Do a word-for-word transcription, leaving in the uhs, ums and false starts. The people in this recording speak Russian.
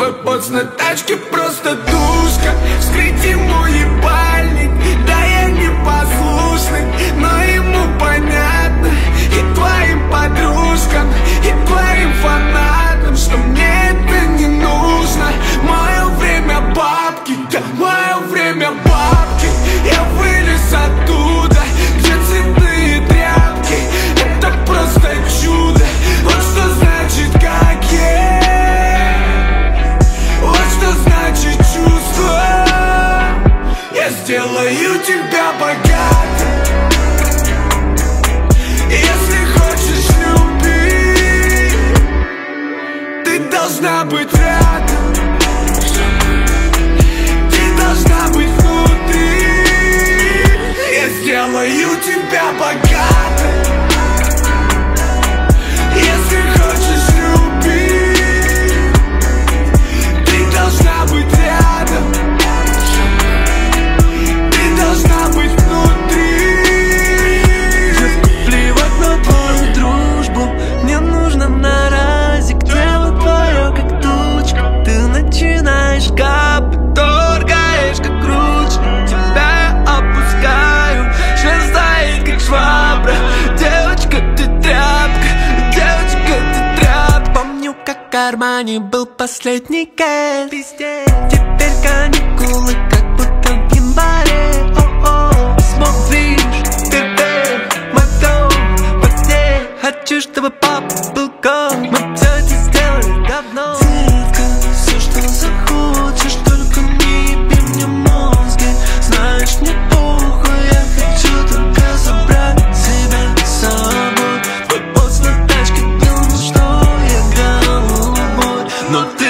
Твой поц на тачке просто душка. Вскрыть ему ебальник, да я не послушный, но ему понятно. И твоим подружкам, и твоим фанатам, что мне это не нужно. Мое время бабки, да, мое время бабки. Я вылез оттуда, где цветные тряпки. Это просто чудо, вот что значит как есть. Вот что значит чувство. Я сделаю тебя богатым. Если хочешь любить, ты должна быть рядом. Ты должна быть внутри. Я сделаю тебя богатым. Если хочешь любить, ты должна быть рядом. Ты должна быть внутри. Плевать на твою дружбу, мне нужно на разик. Тело твое как тучка, ты начинаешь капать, торгаешь как ручка. Тебя я опускаю, шерстает как швабра. Девочка, ты тряпка, девочка, ты тряпка. Помню, как в кармане был последний кэш. Теперь каникулы, как будто в январе. О-о, смотришь, теперь мой дом, постель. Хочу, чтобы папа был гол. Мы все это сделали давно. Детка, все, что захочешь, только не еби мне мозги. Знаешь, мне похуй, я хочу только забрать тебя с собой. Твой пост на тачке думал, что я голубой, но ты